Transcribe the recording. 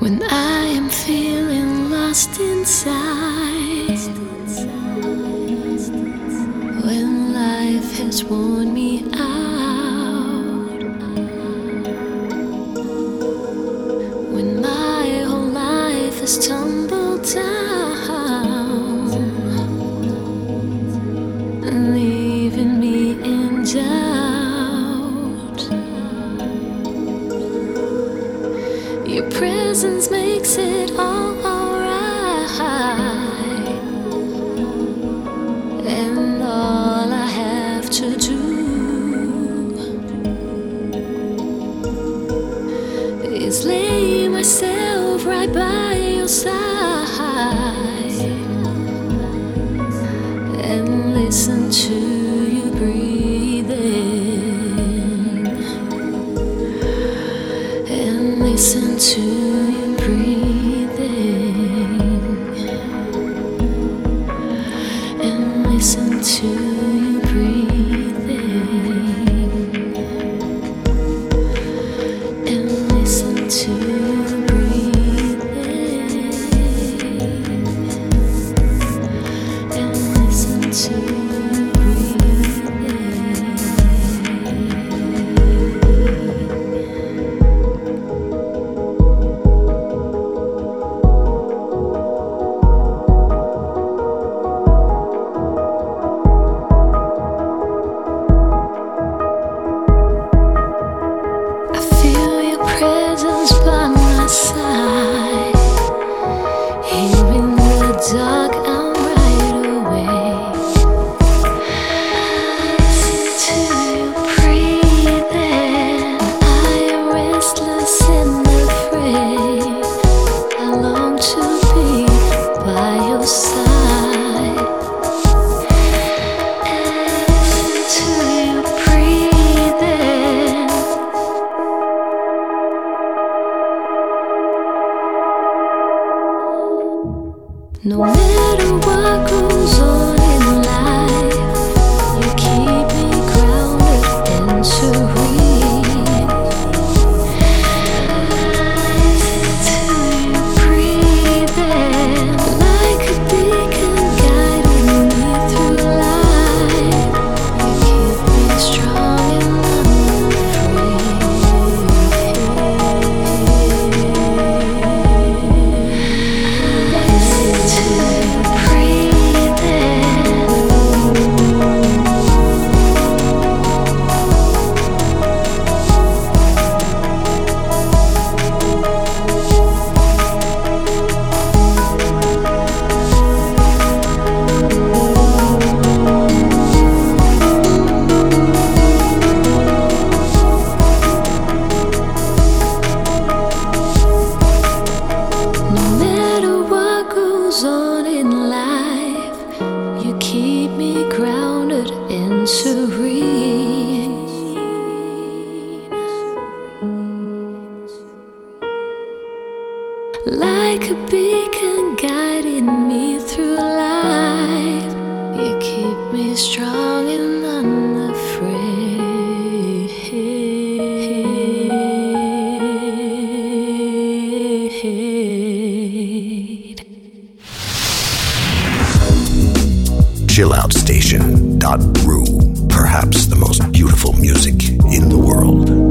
When I am feeling lost inside, when life has worn me out, when my whole life has tumbled down, leaving me in doubt. Your presence makes it all alright, and all I have to do is lay myself right by your side and listen to you breathing, and listen to you breathing, and listen to you breathing, and listen to you breathing, and listen to you presence by my side. Here in the dark, I'm right away. To you breathing, I am restless and afraid. I long to be by your side. To you breathing. No matter what goes on in life, you keep me grounded and serene. Till you breathing, like a beacon guiding me through life. You keep me strong and on in life, you keep me grounded and serene. Like a beacon guiding me through life, you keep me strong and unafraid. Chilloutstation.ru, perhaps the most beautiful music in the world.